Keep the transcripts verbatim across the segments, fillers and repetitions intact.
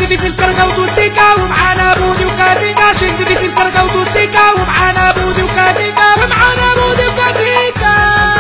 بيت الكركة ودوسيكا ومعانا بودي وكاتيكا. شد بيت الكركة ودوسيكا ومعانا بودي وكاتيكا ومعانا بودي وكاتيكا.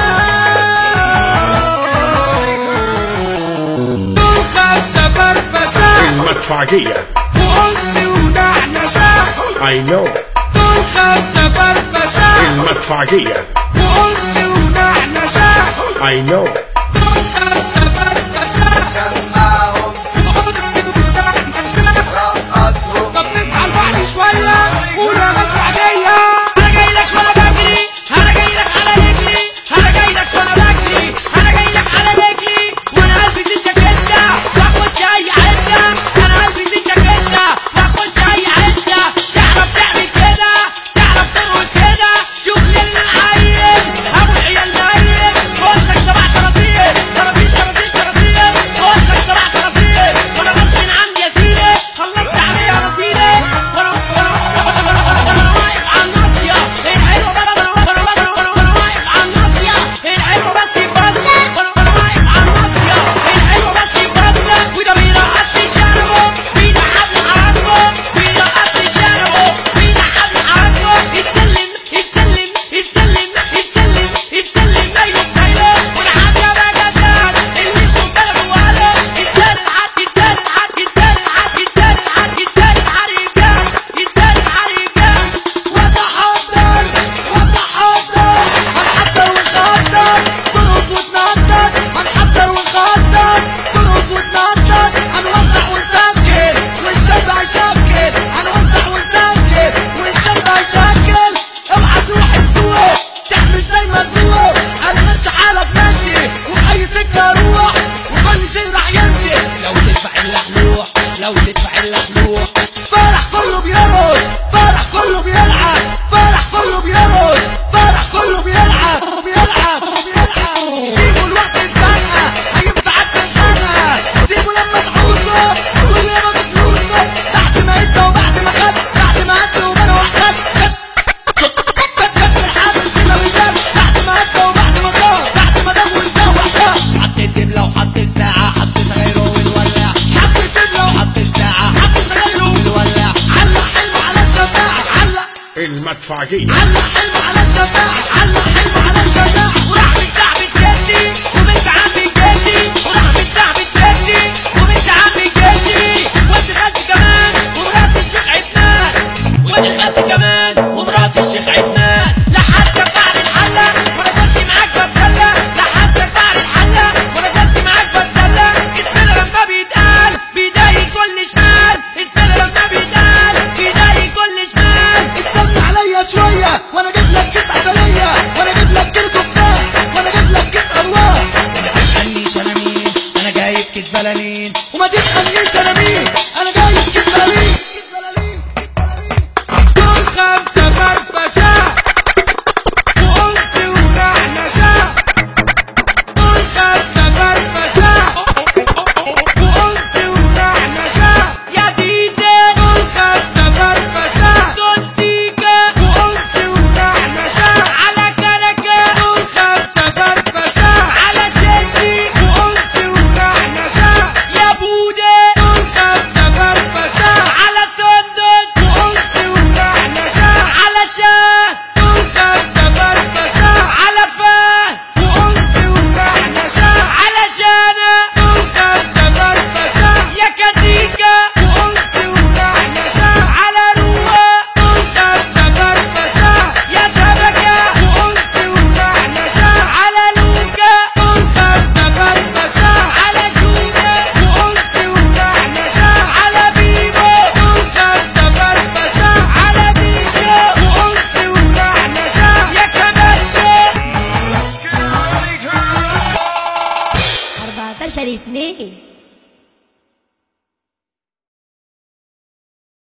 دول خمسة فرفشة المدفعجية وأنثى ونعنشة. I know. دول خمسة فرفشة المدفعجية وأنثى ونعنشة. I know. دول خمسة فرفشة جمعهم وأنثى ونعنشة. رقصهم طب نصحى لبعض شوية ولا مدفعجية. أنا جاي لك وأنا بجري، أنا جاي لك على رجلي، أنا جاي لك وأنا بجري، أنا جاي لك على رجلي. وأنا قلبي زي شاكيتا وأخش أي عدة، أنا قلبي زي شاكيتا وأخش أي عدة. تعرف تعمل كده، تعرف ترقص كده، شوف لي العيل أبو العيال نايم. قلتك سبع كراتين كراتين كراتين كراتين، قلتك سبع كراتين وأنا غصب عني يا سيدي خلصت عليه يا رصيدي. وأنا وأنا وأنا وأنا واقف على الناصية الحلوة بس، وأنا وأنا وأنا وأنا واقف على الناصية الحلوة بس يفضل، وأنا وأنا واقف على الناصية الحلوة بس يفضل. وده بيرقص لي شنبه بيلعب لي عرضه، بيرقص لي شنبه بيلعب لي عرضه. يتسلم يتسلم يتسلم يتسلم يتسلم نايله بنايله. والعب يا بجداد اللي اسمه بلد وقاله. يستاهل العد يستاهل العد يستاهل العد يستاهل العد يستاهل العريجان يستاهل العريجان. وتحضر وتحضر هنحضر ونخطط ترقص وتنطط، هنحضر ونخطط ترقص وتنطط. هنوزع ونسكر والشاب هيشكل، هنوزع ونسكر والشاب هيشكل. اوعى تروح السوق تعمل زي ما تروح، انا ماشي حالك ماشي وفي اي سكه اروح وكل شيء راح يمشي. لو تدفع اللحلوح لو تدفع اللحلوح. فرح كله بيرقص، فرح كله بيلعب، فرح كله بيرقص، فرح كله بيلعب بيلعب بيلعب. سيبوا الوقت الزنقه هينفعك في الخنقه، سيبوا لما تعوزوا كل ما بفلوسه. بعد ما ادى وبعد ما خد، بعد ما ادى وبنى وحدات الحاج الشلويات. بعد ما ادى وبعد ما دار، بعد ما دام واشتاق وحدات. حط الدبله وحط الساعه حط سجايره والولع، حط الدبله وحط الساعه حط سجايره والولع. علق حلمه على الشفاعه، علق المدفعجية علق حلمه على الشفاعه، علق حلمه على الشفاعه. وراح مستعبد جدي وبنت عمي جدي، وراح مستعبد جدي وبنت عمي جدي. وانت خالتي كمان ومرات الشيخ عدنان، وانت خالتي كمان ومرات الشيخ عدنان. لحسك بعد الحلة وانا دلتي معاك بتسلى، لحسك بعد الحلة وانا دلتي معاك بتسلى. اسم الله لما بيتقال بيضايق كل شمال، اسم الله لما بيتقال بيضايق كل شمال. استنى عليا شويه وانا اجيب لك كيس عسليه، وانا اجيب لك كيس تفاح، وانا اجيب لك كيس ارواح. وما تسالنيش انا مين، انا جايب كيس بلالين. وما تسالنيش انا مين، انا جايب كيس بلالين. كيس بلالين كيس بلالين. دول خمسة فرفشة وأنثى ونعنشة. دول خمسة فرفشة وأنثى ونعنشة. يا ديزل دول خمسة فرفشة، دول سيكا وأنثى ونعنشة. على كنكة دول خمسة فرفشة، على شدي وأنثى ونعنشة. يا بودة دول خمسة فرفشة، على سندس وأنثى ونعنشة. على شاه دول خمسة فرفشة، على فاه وأنثى ونعنشة. على جانا دول خمسة فرفشة، يا كتيكا وأنثى ونعنشة. على روى دول خمسة فرفشة، يا سمكة وأنثى ونعنشة. على لوكا دول خمسة فرفشة، على جودة وأنثى ونعنشة. على بيبو دول خمسة فرفشة، على بيشو وأنثى ونعنشة. يا كمانشة أربعتاشر اتنين